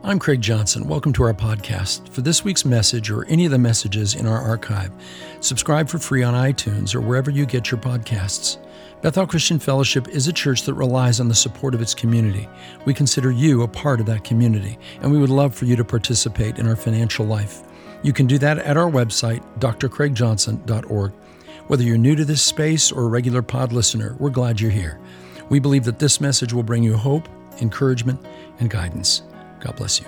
I'm Craig Johnson. Welcome to our podcast. For this week's message or any of the messages in our archive, subscribe for free on iTunes or wherever you get your podcasts. Bethel Christian Fellowship is a church that relies on the support of its community. We consider you a part of that community, and we would love for you to participate in our financial life. You can do that at our website, drcraigjohnson.org. Whether you're new to this space or a regular pod listener, we're glad you're here. We believe that this message will bring you hope, encouragement, and guidance. God bless you.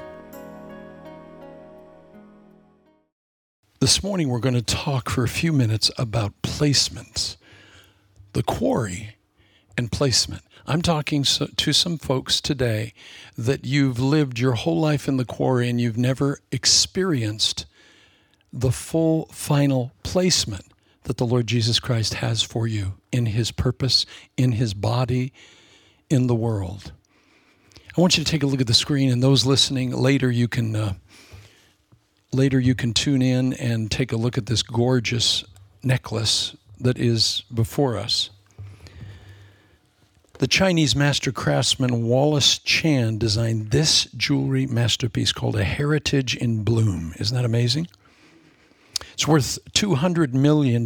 This morning we're going to talk for a few minutes about placement, the quarry and placement. I'm talking to some folks today that you've lived your whole life in the quarry and you've never experienced the full final placement that the Lord Jesus Christ has for you in His purpose, in His body, in the world. I want you to take a look at the screen, and those listening later, you can tune in and take a look at this gorgeous necklace that is before us. The Chinese master craftsman Wallace Chan designed this jewelry masterpiece called a Heritage in Bloom. Isn't that amazing? It's worth $200 million.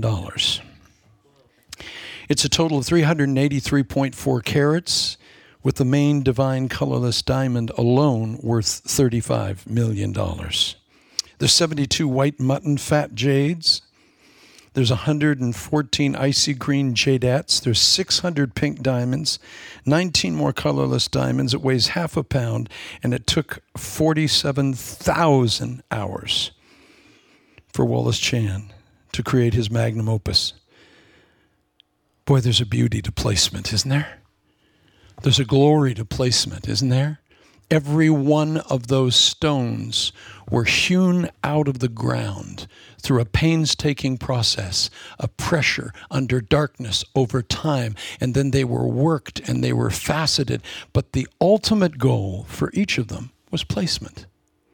It's a total of 383.4 carats, with the main divine colorless diamond alone worth $35 million. There's 72 white mutton fat jades. There's 114 icy green jadettes. There's 600 pink diamonds, 19 more colorless diamonds. It weighs half a pound, and it took 47,000 hours for Wallace Chan to create his magnum opus. Boy, there's a beauty to placement, isn't there? There's a glory to placement, isn't there? Every one of those stones were hewn out of the ground through a painstaking process, a pressure under darkness over time, and then they were worked and they were faceted. But the ultimate goal for each of them was placement.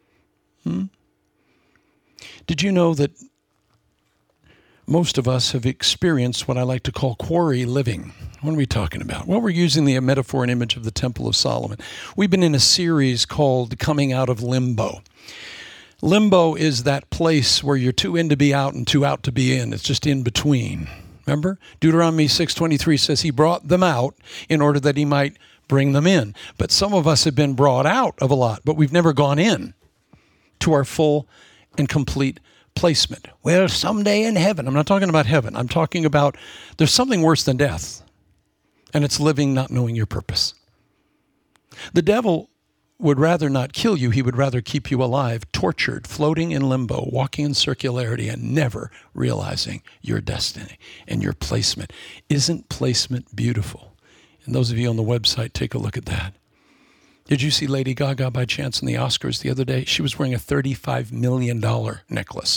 Did you know that most of us have experienced what I like to call quarry living? What are we talking about? Well, we're using the metaphor and image of the Temple of Solomon. We've been in a series called Coming Out of Limbo. Limbo is that place where you're too in to be out and too out to be in. It's just in between. Remember? Deuteronomy 6:23 says He brought them out in order that He might bring them in. But some of us have been brought out of a lot, but we've never gone in to our full and complete placement. Well, someday in heaven. I'm not talking about heaven. I'm talking about there's something worse than death, and it's living not knowing your purpose. The devil would rather not kill you. He would rather keep you alive, tortured, floating in limbo, walking in circularity, and never realizing your destiny and your placement. Isn't placement beautiful? And those of you on the website, take a look at that. Did you see Lady Gaga by chance in the Oscars the other day? She was wearing a $35 million necklace.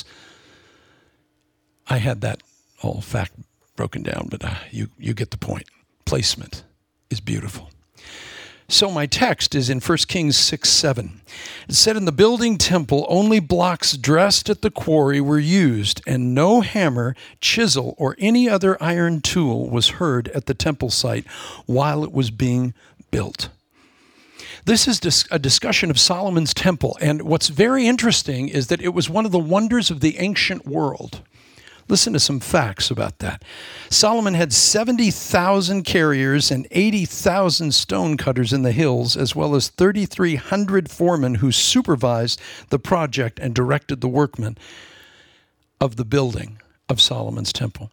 I had that whole fact broken down, but you get the point. Placement is beautiful. So my text is in 1 Kings 6:7. It said, in the building temple, only blocks dressed at the quarry were used, and no hammer, chisel, or any other iron tool was heard at the temple site while it was being built. This is a discussion of Solomon's temple, and what's very interesting is that it was one of the wonders of the ancient world. Listen to some facts about that. Solomon had 70,000 carriers and 80,000 stone cutters in the hills, as well as 3,300 foremen who supervised the project and directed the workmen of the building of Solomon's temple.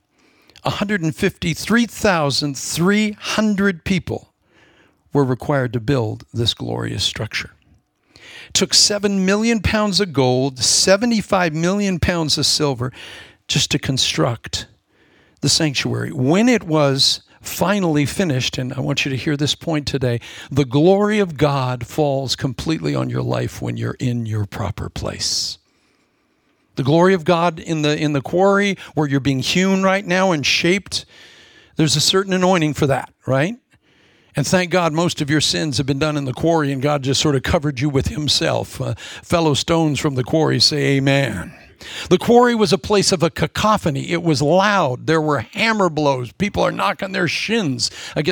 153,300 people were required to build this glorious structure. It took 7 million pounds of gold, 75 million pounds of silver just to construct the sanctuary. When it was finally finished, and I want you to hear this point today, the glory of God falls completely on your life when you're in your proper place. The glory of God in the quarry where you're being hewn right now and shaped, there's a certain anointing for that, right? And thank God most of your sins have been done in the quarry and God just sort of covered you with Himself. Fellow stones from the quarry say amen. The quarry was a place of a cacophony. It was loud. There were hammer blows. People are knocking their shins against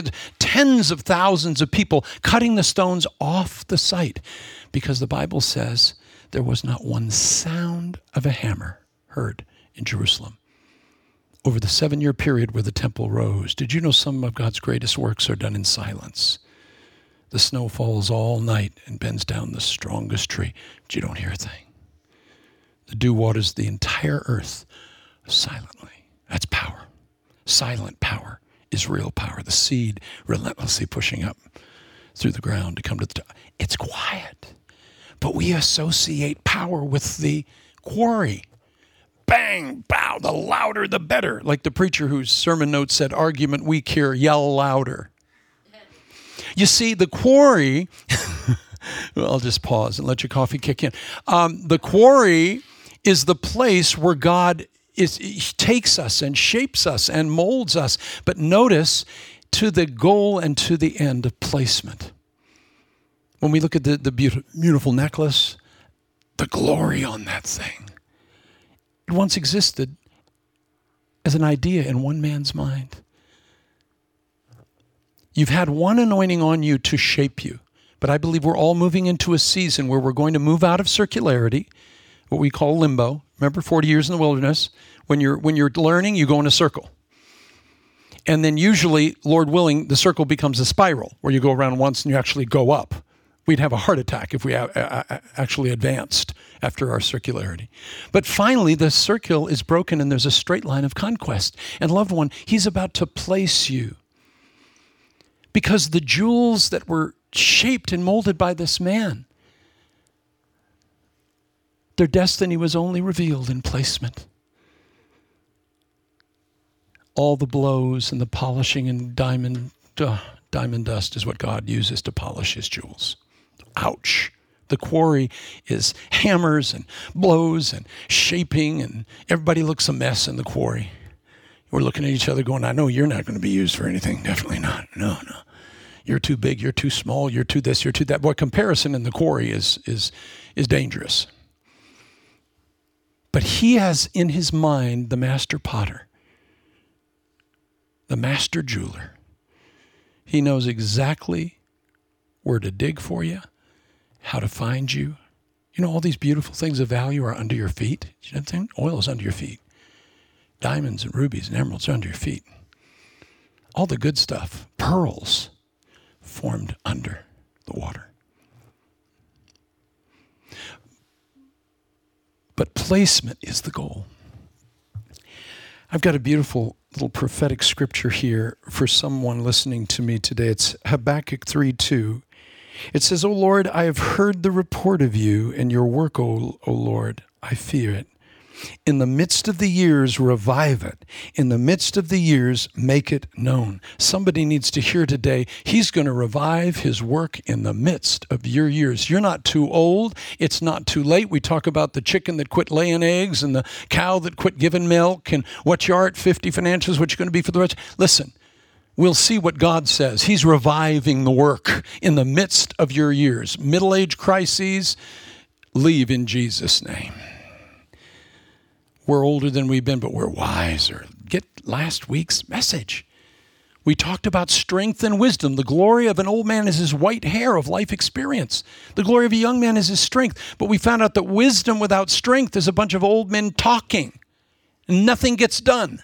tens of thousands of people cutting the stones off the site because the Bible says there was not one sound of a hammer heard in Jerusalem over the 7-year period where the temple rose. Did you know some of God's greatest works are done in silence? The snow falls all night and bends down the strongest tree, but you don't hear a thing. The dew waters the entire earth silently. That's power. Silent power is real power. The seed relentlessly pushing up through the ground to come to the top. It's quiet. But we associate power with the quarry. Bang, bow, the louder the better. Like the preacher whose sermon notes said, argument weak here, yell louder. You see, the quarry, well, I'll just pause and let your coffee kick in. The quarry is the place where God takes us and shapes us and molds us. But notice, to the goal and to the end of placement. When we look at the beautiful necklace, the glory on that thing. It once existed as an idea in one man's mind. You've had one anointing on you to shape you. But I believe we're all moving into a season where we're going to move out of circularity, what we call limbo. Remember 40 years in the wilderness? When you're learning, you go in a circle. And then usually, Lord willing, the circle becomes a spiral where you go around once and you actually go up. We'd have a heart attack if we actually advanced after our circularity. But finally, the circle is broken and there's a straight line of conquest. And loved one, he's about to place you. Because the jewels that were shaped and molded by this man, their destiny was only revealed in placement. All the blows and the polishing and diamond dust is what God uses to polish his jewels. Ouch. The quarry is hammers and blows and shaping, and everybody looks a mess in the quarry. We're looking at each other going, I know you're not going to be used for anything. Definitely not. No. You're too big, you're too small, you're too this, you're too that. Boy, comparison in the quarry is dangerous. But he has in his mind the master potter, the master jeweler. He knows exactly where to dig for you, how to find you. You know, all these beautiful things of value are under your feet. You know what I'm saying? Oil is under your feet. Diamonds and rubies and emeralds are under your feet. All the good stuff, pearls, formed under the water. But placement is the goal. I've got a beautiful little prophetic scripture here for someone listening to me today. It's Habakkuk 3:2. It says, O Lord, I have heard the report of you and your work, O Lord. I fear it. In the midst of the years, revive it. In the midst of the years, make it known. Somebody needs to hear today, he's going to revive his work in the midst of your years. You're not too old. It's not too late. We talk about the chicken that quit laying eggs and the cow that quit giving milk and what you are at 50 financials, what you're going to be for the rest. Listen, we'll see what God says. He's reviving the work in the midst of your years. Middle-age crises, leave in Jesus' name. We're older than we've been, but we're wiser. Get last week's message. We talked about strength and wisdom. The glory of an old man is his white hair of life experience. The glory of a young man is his strength. But we found out that wisdom without strength is a bunch of old men talking, and nothing gets done.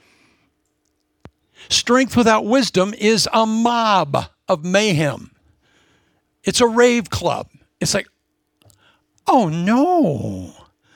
Strength without wisdom is a mob of mayhem. It's a rave club. It's like, oh no.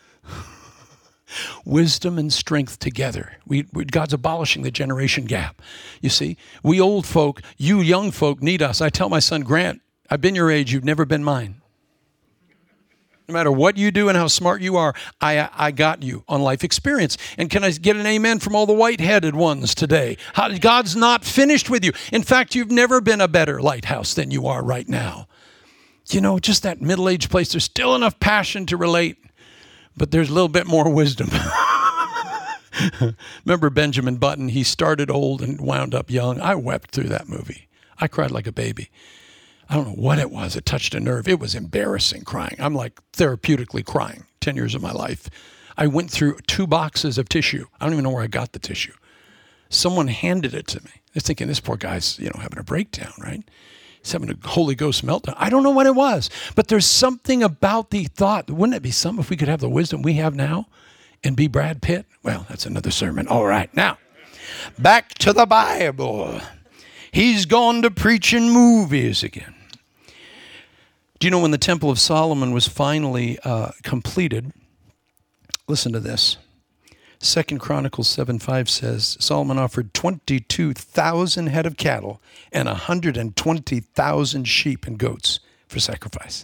Wisdom and strength together. God's abolishing the generation gap. You see, we old folk, you young folk need us. I tell my son, Grant, I've been your age, you've never been mine. No matter what you do and how smart you are, I got you on life experience. And can I get an amen from all the white-headed ones today? God's not finished with you. In fact, you've never been a better lighthouse than you are right now. You know, just that middle-aged place, there's still enough passion to relate. But there's a little bit more wisdom. Remember Benjamin Button? He started old and wound up young. I wept through that movie. I cried like a baby. I don't know what it was. It touched a nerve. It was embarrassing crying. I'm like therapeutically crying 10 years of my life. I went through 2 boxes of tissue. I don't even know where I got the tissue. Someone handed it to me. I was thinking, this poor guy's, having a breakdown, right? He's having a Holy Ghost meltdown. I don't know what it was, but there's something about the thought. Wouldn't it be something if we could have the wisdom we have now and be Brad Pitt? Well, that's another sermon. All right, now, back to the Bible. He's gone to preaching movies again. Do you know when the Temple of Solomon was finally completed? Listen to this. 2 Chronicles 7:5 says, Solomon offered 22,000 head of cattle and 120,000 sheep and goats for sacrifice.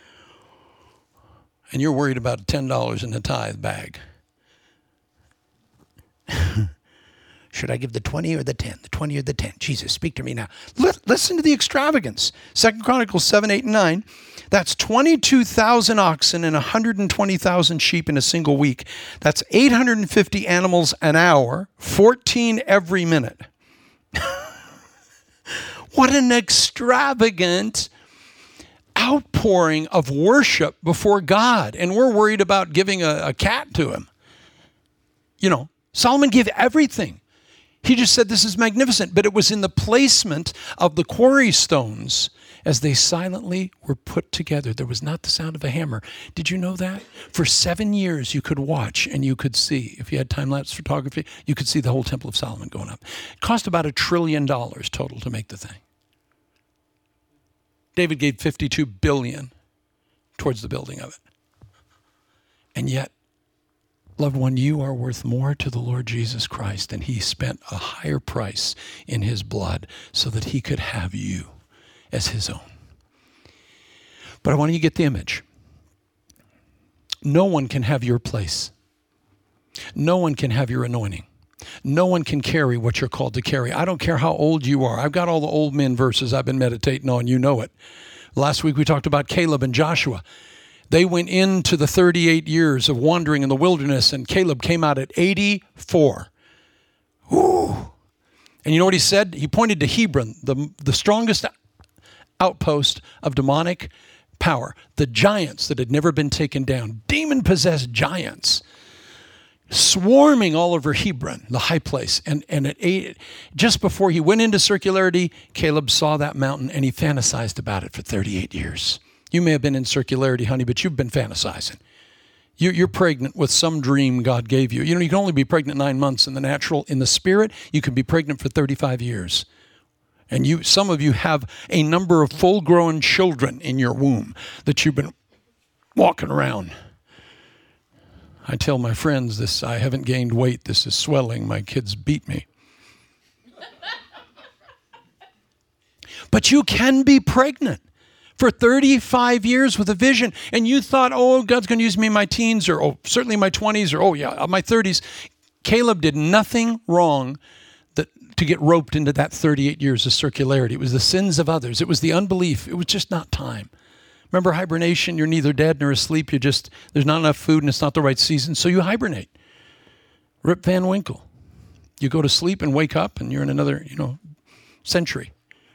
And you're worried about $10 in the tithe bag. Should I give the 20 or the 10? The 20 or the 10? Jesus, speak to me now. Listen to the extravagance. 2 Chronicles 7, 8, and 9. That's 22,000 oxen and 120,000 sheep in a single week. That's 850 animals an hour, 14 every minute. What an extravagant outpouring of worship before God. And we're worried about giving a cat to him. Solomon gave everything. He just said, this is magnificent. But it was in the placement of the quarry stones as they silently were put together. There was not the sound of a hammer. Did you know that? For 7 years, you could watch and you could see, if you had time-lapse photography, you could see the whole Temple of Solomon going up. It cost about $1 trillion total to make the thing. David gave $52 billion towards the building of it. And yet, loved one, you are worth more to the Lord Jesus Christ, and he spent a higher price in his blood so that he could have you as his own. But I want you to get the image. No one can have your place. No one can have your anointing. No one can carry what you're called to carry. I don't care how old you are. I've got all the old men verses I've been meditating on. You know it. Last week we talked about Caleb and Joshua. They went into the 38 years of wandering in the wilderness, and Caleb came out at 84. Ooh. And you know what he said? He pointed to Hebron, the strongest outpost of demonic power. The giants that had never been taken down. Demon-possessed giants swarming all over Hebron, the high place. And just before he went into circularity, Caleb saw that mountain and he fantasized about it for 38 years. You may have been in circularity, honey, but you've been fantasizing. You're pregnant with some dream God gave you. You can only be pregnant 9 months in the natural. In the spirit, you can be pregnant for 35 years. And some of you have a number of full-grown children in your womb that you've been walking around. I tell my friends this, I haven't gained weight. This is swelling. My kids beat me. But you can be pregnant for 35 years with a vision. And you thought, God's going to use me in my teens or certainly my 20s or my 30s. Caleb did nothing wrong to get roped into that 38 years of circularity. It was the sins of others. It was the unbelief. It was just not time. Remember hibernation? You're neither dead nor asleep. There's not enough food and it's not the right season, so you hibernate. Rip Van Winkle. You go to sleep and wake up and you're in another, century.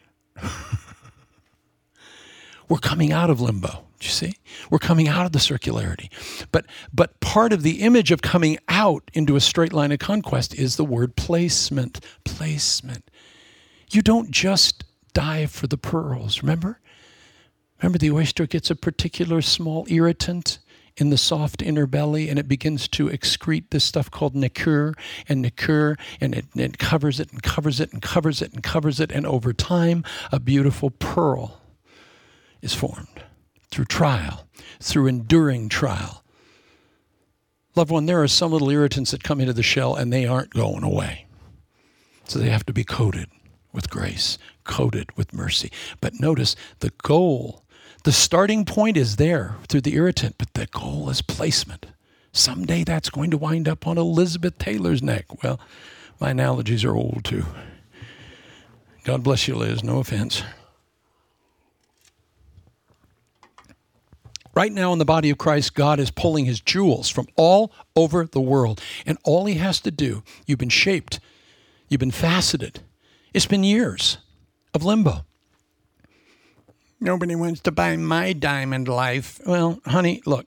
We're coming out of limbo. Do you see? We're coming out of the circularity. But part of the image of coming out into a straight line of conquest is the word placement. Placement. You don't just dive for the pearls, remember? Remember the oyster gets a particular small irritant in the soft inner belly, and it begins to excrete this stuff called nacre, and it covers it and covers it and covers it and covers it, and over time, a beautiful pearl is formed through trial, through enduring trial. Loved one, there are some little irritants that come into the shell and they aren't going away. So they have to be coated with grace, coated with mercy. But notice the goal, the starting point is there through the irritant, but the goal is placement. Someday that's going to wind up on Elizabeth Taylor's neck. Well, my analogies are old too. God bless you, Liz, no offense. Right now in the body of Christ, God is pulling his jewels from all over the world. And all he has to do, you've been shaped, you've been faceted. It's been years of limbo. Nobody wants to buy my diamond life. Well, honey, look,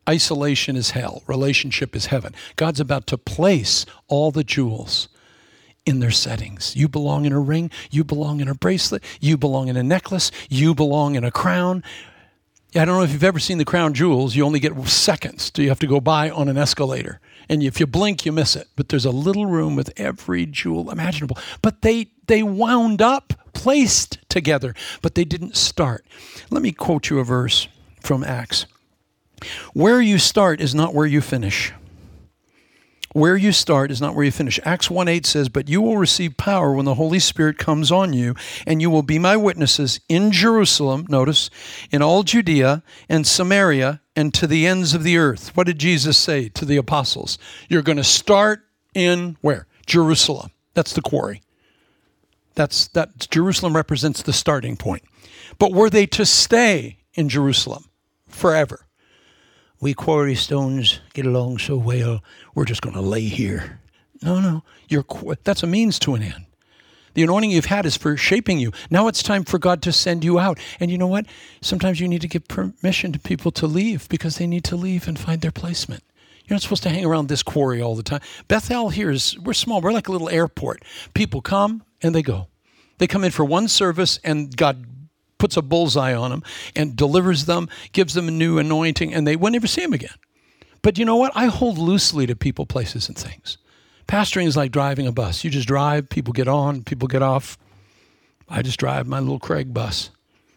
isolation is hell. Relationship is heaven. God's about to place all the jewels in their settings. You belong in a ring. You belong in a bracelet. You belong in a necklace. You belong in a crown. I don't know if you've ever seen the crown jewels. You only get seconds till you have to go by on an escalator. And if you blink, you miss it. But there's a little room with every jewel imaginable. But they wound up placed together, but they didn't start. Let me quote you a verse from Acts. Where you start is not where you finish. Where you start is not where you finish. Acts 1:8 says, but you will receive power when the Holy Spirit comes on you, and you will be my witnesses in Jerusalem, notice, in all Judea and Samaria and to the ends of the earth. What did Jesus say to the apostles? You're going to start in where? Jerusalem. That's the quarry. That Jerusalem represents the starting point. But were they to stay in Jerusalem forever? We quarry stones get along so well, we're just going to lay here. No. That's a means to an end. The anointing you've had is for shaping you. Now it's time for God to send you out. And you know what? Sometimes you need to give permission to people to leave because they need to leave and find their placement. You're not supposed to hang around this quarry all the time. Bethel here we're small. We're like a little airport. People come and they go. They come in for one service and God puts a bullseye on them and delivers them, gives them a new anointing, and they won't ever see them again. But you know what? I hold loosely to people, places, and things. Pastoring is like driving a bus. You just drive, people get on, people get off. I just drive my little Craig bus.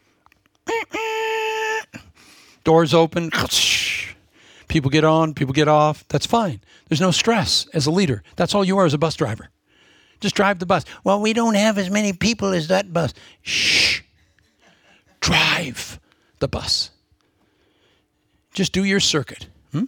Doors open. People get on, people get off. That's fine. There's no stress as a leader. That's all you are as a bus driver. Just drive the bus. Well, we don't have as many people as that bus. Shh. Drive the bus. Just do your circuit.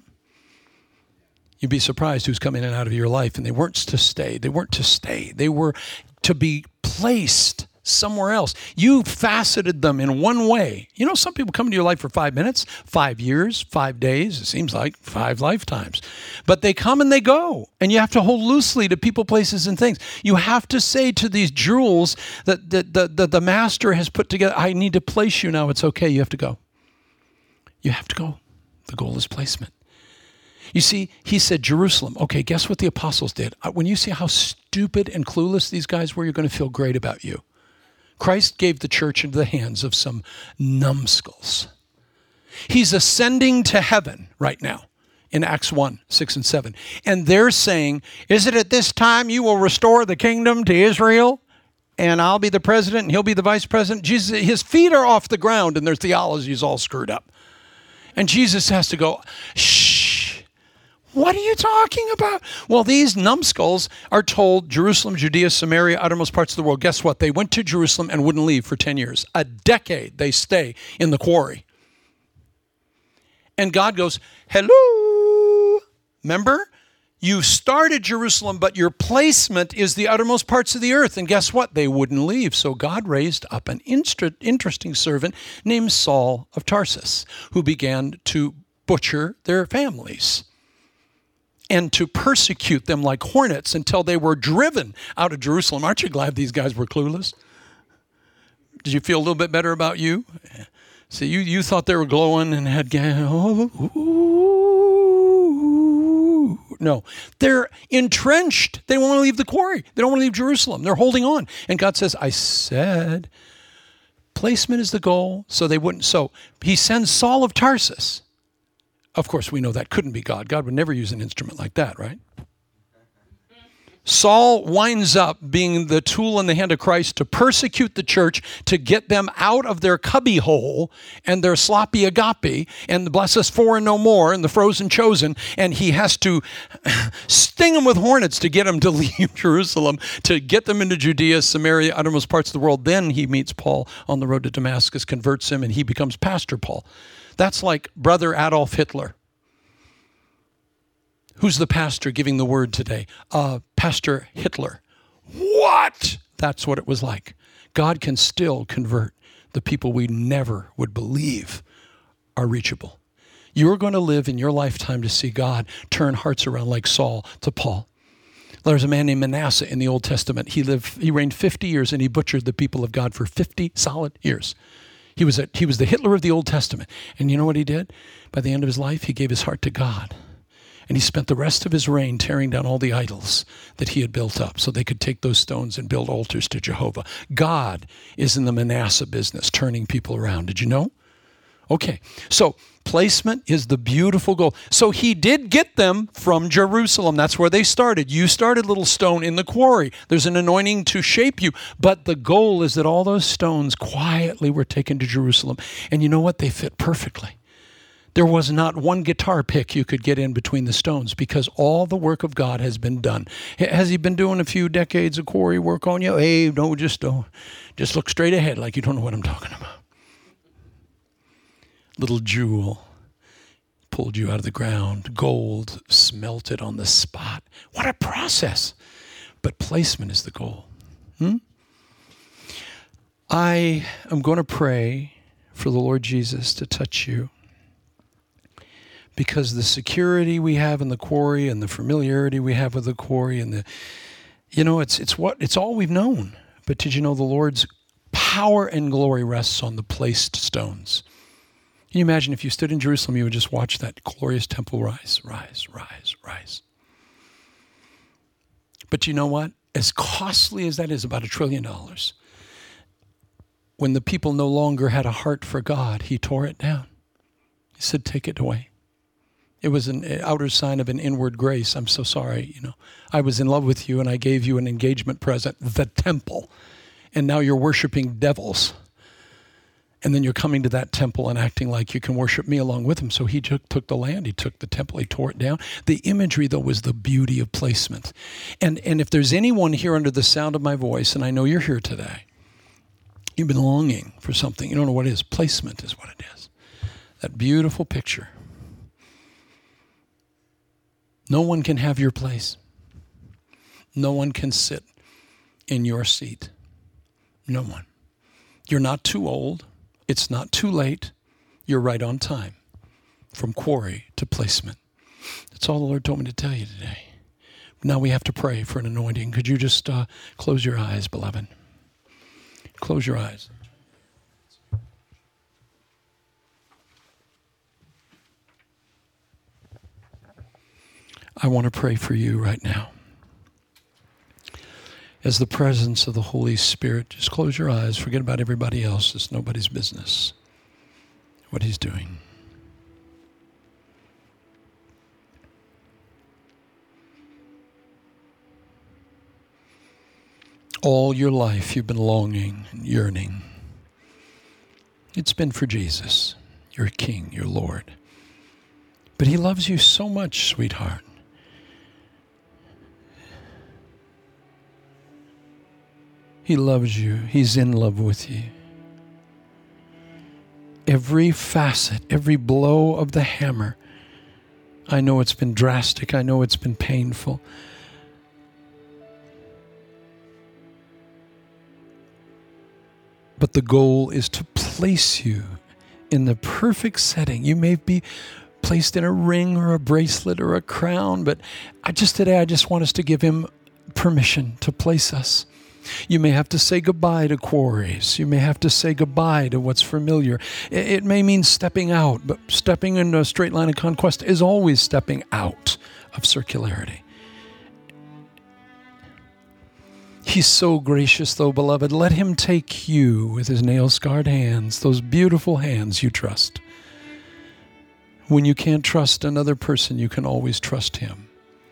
You'd be surprised who's come in and out of your life, and they weren't to stay. They weren't to stay. They were to be placed somewhere else. You faceted them in one way. You know, some people come into your life for 5 minutes, 5 years, 5 days. It seems like 5 lifetimes. But they come and they go, and you have to hold loosely to people, places, and things. You have to say to these jewels that the master has put together, I need to place you now. It's okay. You have to go. You have to go. The goal is placement. You see, he said, Jerusalem. Okay, guess what the apostles did? When you see how stupid and clueless these guys were, you're going to feel great about you. Christ gave the church into the hands of some numbskulls. He's ascending to heaven right now in Acts 1, 6, and 7. And they're saying, is it at this time you will restore the kingdom to Israel? And I'll be the president and he'll be the vice president. Jesus, his feet are off the ground and their theology is all screwed up. And Jesus has to go, shh. What are you talking about? Well, these numbskulls are told Jerusalem, Judea, Samaria, uttermost parts of the world. Guess what? They went to Jerusalem and wouldn't leave for 10 years. A decade they stay in the quarry. And God goes, hello. Remember? You started Jerusalem, but your placement is the uttermost parts of the earth. And guess what? They wouldn't leave. So God raised up an interesting servant named Saul of Tarsus, who began to butcher their families and to persecute them like hornets until they were driven out of Jerusalem. Aren't you glad these guys were clueless? Did you feel a little bit better about you? See, you thought they were glowing and had... No, they're entrenched. They don't want to leave the quarry. They don't want to leave Jerusalem. They're holding on. And God says, I said, placement is the goal, so they wouldn't. So he sends Saul of Tarsus. Of course, we know that couldn't be God. God would never use an instrument like that, right? Saul winds up being the tool in the hand of Christ to persecute the church, to get them out of their cubbyhole and their sloppy agape and the bless us for and no more and the frozen chosen. And he has to sting them with hornets to get them to leave Jerusalem, to get them into Judea, Samaria, uttermost parts of the world. Then he meets Paul on the road to Damascus, converts him, and he becomes Pastor Paul. That's like Brother Adolf Hitler. Who's the pastor giving the word today? Pastor Hitler. What? That's what it was like. God can still convert the people we never would believe are reachable. You're going to live in your lifetime to see God turn hearts around like Saul to Paul. There's a man named Manasseh in the Old Testament. He reigned 50 years and he butchered the people of God for 50 solid years. He was the Hitler of the Old Testament. And you know what he did? By the end of his life, he gave his heart to God. And he spent the rest of his reign tearing down all the idols that he had built up so they could take those stones and build altars to Jehovah. God is in the Manasseh business, turning people around. Did you know? Okay, so placement is the beautiful goal. So he did get them from Jerusalem. That's where they started. You started, little stone, in the quarry. There's an anointing to shape you. But the goal is that all those stones quietly were taken to Jerusalem. And you know what? They fit perfectly. There was not one guitar pick you could get in between the stones because all the work of God has been done. Has he been doing a few decades of quarry work on you? Hey, no, just don't. Just look straight ahead like you don't know what I'm talking about. Little jewel pulled you out of the ground. Gold smelted on the spot. What a process. But placement is the goal. I am going to pray for the Lord Jesus to touch you. Because the security we have in the quarry and the familiarity we have with the quarry and it's all we've known. But did you know the Lord's power and glory rests on the placed stones? Can you imagine if you stood in Jerusalem, you would just watch that glorious temple rise, rise, rise, rise. But you know what? As costly as that is, about $1 trillion, when the people no longer had a heart for God, he tore it down. He said, take it away. It was an outer sign of an inward grace. I'm so sorry, I was in love with you and I gave you an engagement present, the temple. And now you're worshiping devils. And then you're coming to that temple and acting like you can worship me along with him. So he took the land, he took the temple, he tore it down. The imagery, though, was the beauty of placement. And if there's anyone here under the sound of my voice, and I know you're here today, you've been longing for something. You don't know what it is. Placement is what it is. That beautiful picture. No one can have your place. No one can sit in your seat. No one. You're not too old. It's not too late. You're right on time. From quarry to placement. That's all the Lord told me to tell you today. Now we have to pray for an anointing. Could you just close your eyes, beloved? Close your eyes. I want to pray for you right now. As the presence of the Holy Spirit, just close your eyes. Forget about everybody else. It's nobody's business what he's doing. All your life you've been longing and yearning. It's been for Jesus, your King, your Lord. But he loves you so much, sweetheart. He loves you. He's in love with you. Every facet, every blow of the hammer, I know it's been drastic. I know it's been painful. But the goal is to place you in the perfect setting. You may be placed in a ring or a bracelet or a crown, but today I just want us to give him permission to place us. You may have to say goodbye to quarries. You may have to say goodbye to what's familiar. It may mean stepping out, but stepping into a straight line of conquest is always stepping out of circularity. He's so gracious, though, beloved. Let him take you with his nail-scarred hands, those beautiful hands you trust. When you can't trust another person, you can always trust him.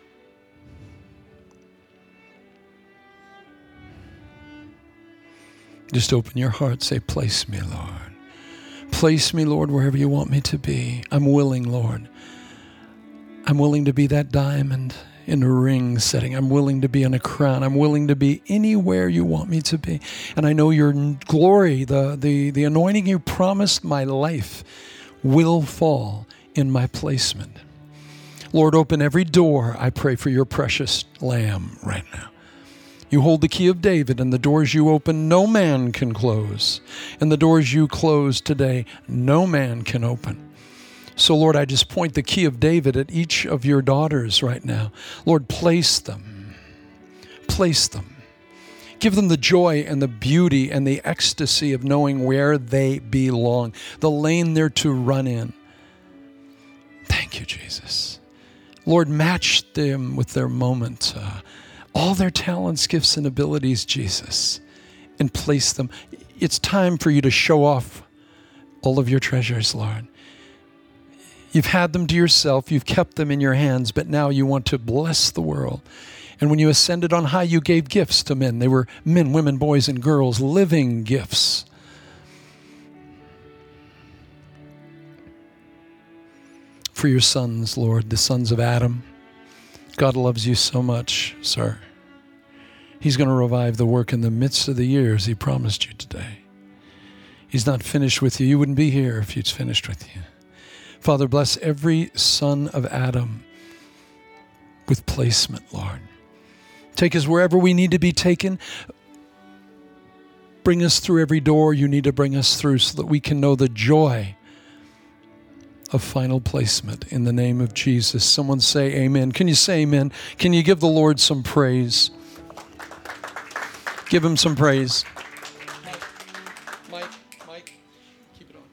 Just open your heart. Say, place me, Lord. Place me, Lord, wherever you want me to be. I'm willing, Lord. I'm willing to be that diamond in a ring setting. I'm willing to be in a crown. I'm willing to be anywhere you want me to be. And I know your glory, the anointing you promised my life will fall in my placement. Lord, open every door. I pray for your precious Lamb right now. You hold the key of David, and the doors you open, no man can close. And the doors you close today, no man can open. So, Lord, I just point the key of David at each of your daughters right now. Lord, place them. Place them. Give them the joy and the beauty and the ecstasy of knowing where they belong, the lane they're to run in. Thank you, Jesus. Lord, match them with their moment, all their talents, gifts, and abilities, Jesus, and place them. It's time for you to show off all of your treasures, Lord. You've had them to yourself. You've kept them in your hands, but now you want to bless the world. And when you ascended on high, you gave gifts to men. They were men, women, boys, and girls, living gifts. For your sons, Lord, the sons of Adam. God loves you so much, sir. He's going to revive the work in the midst of the years he promised you today. He's not finished with you. You wouldn't be here if he's finished with you. Father, bless every son of Adam with placement, Lord. Take us wherever we need to be taken. Bring us through every door you need to bring us through so that we can know the joy of final placement in the name of Jesus. Someone say amen. Can you say amen? Can you give the Lord some praise? Give him some praise. Mike, keep it on.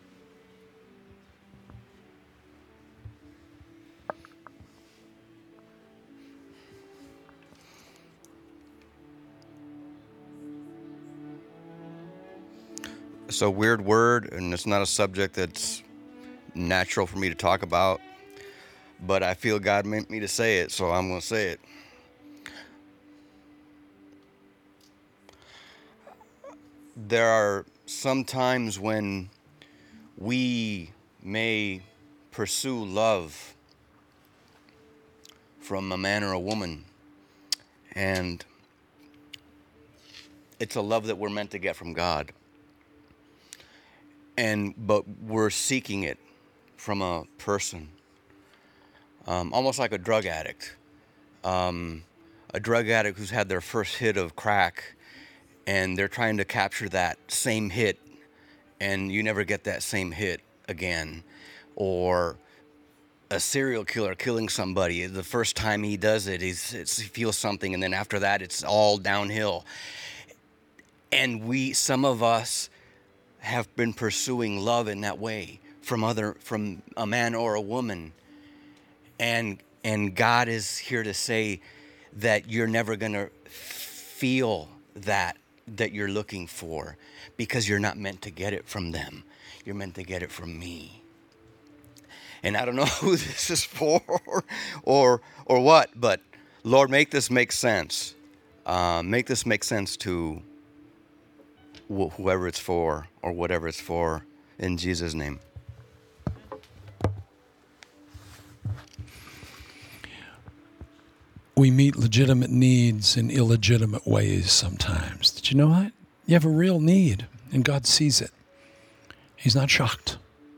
It's a weird word, and it's not a subject that's natural for me to talk about, but I feel God meant me to say it, so I'm going to say it. There are some times when we may pursue love from a man or a woman, and it's a love that we're meant to get from God. But we're seeking it from a person, almost like a drug addict. A drug addict who's had their first hit of crack, and they're trying to capture that same hit, and you never get that same hit again. Or a serial killer killing somebody. The first time he does it, he feels something, and then after that, it's all downhill. And some of us have been pursuing love in that way from a man or a woman, and God is here to say that you're never going to feel that you're looking for, because you're not meant to get it from them. You're meant to get it from me. And I don't know who this is for or what, but Lord, make this make sense. Make this make sense to whoever it's for or whatever it's for, in Jesus' name. We meet legitimate needs in illegitimate ways sometimes. Did you know that? You have a real need, and God sees it. He's not shocked.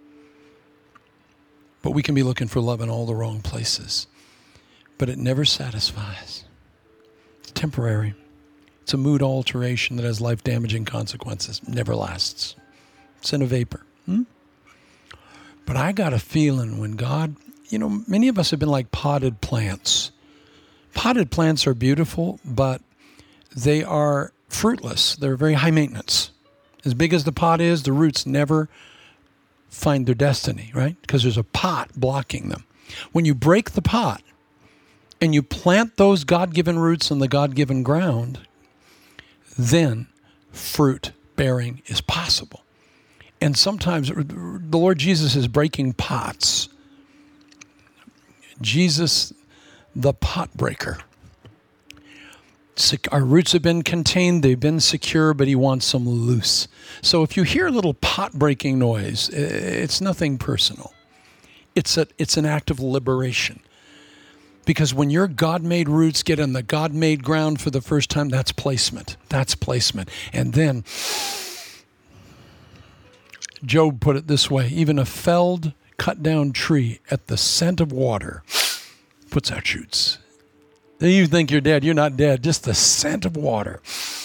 But we can be looking for love in all the wrong places. But it never satisfies. It's temporary. It's a mood alteration that has life-damaging consequences. Never lasts. It's in a vapor. But I got a feeling when God, many of us have been like potted plants. Potted plants are beautiful, but they are fruitless. They're very high maintenance. As big as the pot is, the roots never find their destiny, right? Because there's a pot blocking them. When you break the pot and you plant those God-given roots in the God-given ground, then fruit bearing is possible. And sometimes the Lord Jesus is breaking pots. Jesus, the pot breaker. Our roots have been contained, they've been secure, but he wants them loose. So if you hear a little pot breaking noise, it's nothing personal. It's an act of liberation. Because when your God-made roots get in the God-made ground for the first time, that's placement. That's placement. And then Job put it this way: even a felled, cut down tree at the scent of water puts out shoots. You think you're dead. You're not dead. Just the scent of water.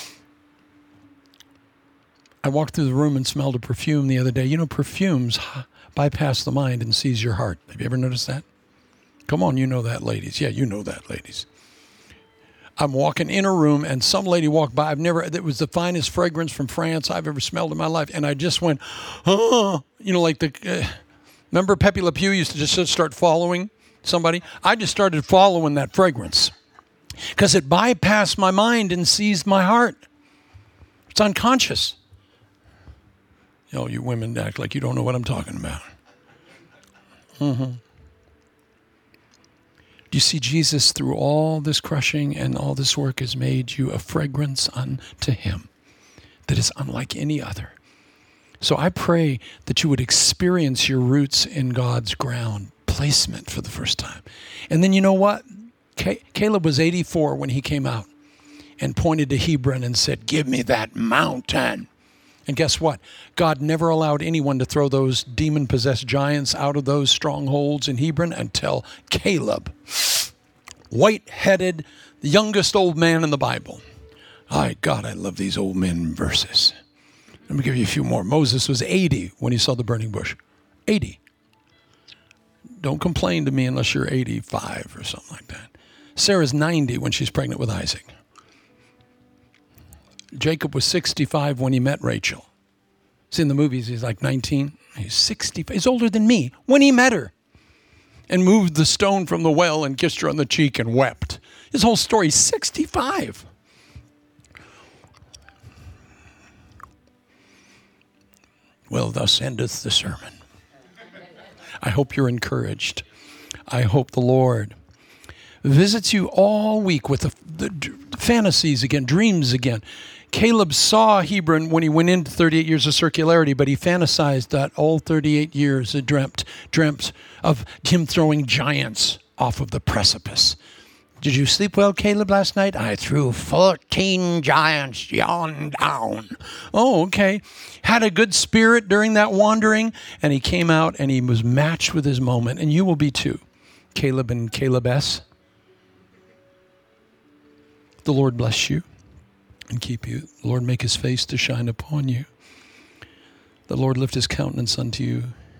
I walked through the room and smelled a perfume the other day. Perfumes bypass the mind and seize your heart. Have you ever noticed that? Come on, you know that, ladies. Yeah, you know that, ladies. I'm walking in a room and some lady walked by. It was the finest fragrance from France I've ever smelled in my life. And I just went, oh, remember Pepe Le Pew used to just start following Somebody? I just started following that fragrance because it bypassed my mind and seized my heart. It's unconscious. You know, you women act like you don't know what I'm talking about. Do you see Jesus through all this crushing and all this work has made you a fragrance unto him that is unlike any other. So I pray that you would experience your roots in God's ground placement for the first time. And then you know what? Caleb was 84 when he came out and pointed to Hebron and said, "Give me that mountain." And guess what? God never allowed anyone to throw those demon-possessed giants out of those strongholds in Hebron until Caleb, white-headed, the youngest old man in the Bible. God, I love these old men verses. Let me give you a few more. Moses was 80 when he saw the burning bush. 80. Don't complain to me unless you're 85 or something like that. Sarah's 90 when she's pregnant with Isaac. Jacob was 65 when he met Rachel. See, in the movies, he's like 19. He's 65. He's older than me when he met her and moved the stone from the well and kissed her on the cheek and wept. His whole story, 65. Well, thus endeth the sermon. I hope you're encouraged. I hope the Lord visits you all week with the fantasies again, dreams again. Caleb saw Hebron when he went into 38 years of circularity, but he fantasized that all 38 years he dreamt of him throwing giants off of the precipice. Did you sleep well, Caleb, last night? I threw 14 giants yon down. Oh, okay. Had a good spirit during that wandering, and he came out and he was matched with his moment, and you will be too, Caleb and Calebess. The Lord bless you and keep you. The Lord make his face to shine upon you. The Lord lift his countenance unto you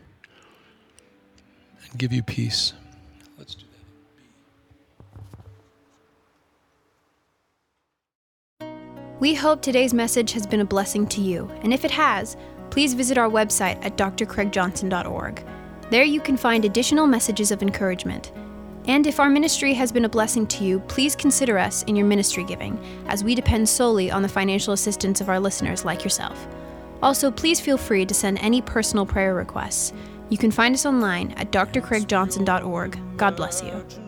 and give you peace. Let's do that. We hope today's message has been a blessing to you, and if it has, please visit our website at drcraigjohnson.org. There you can find additional messages of encouragement. And if our ministry has been a blessing to you, please consider us in your ministry giving, as we depend solely on the financial assistance of our listeners like yourself. Also, please feel free to send any personal prayer requests. You can find us online at drcraigjohnson.org. God bless you.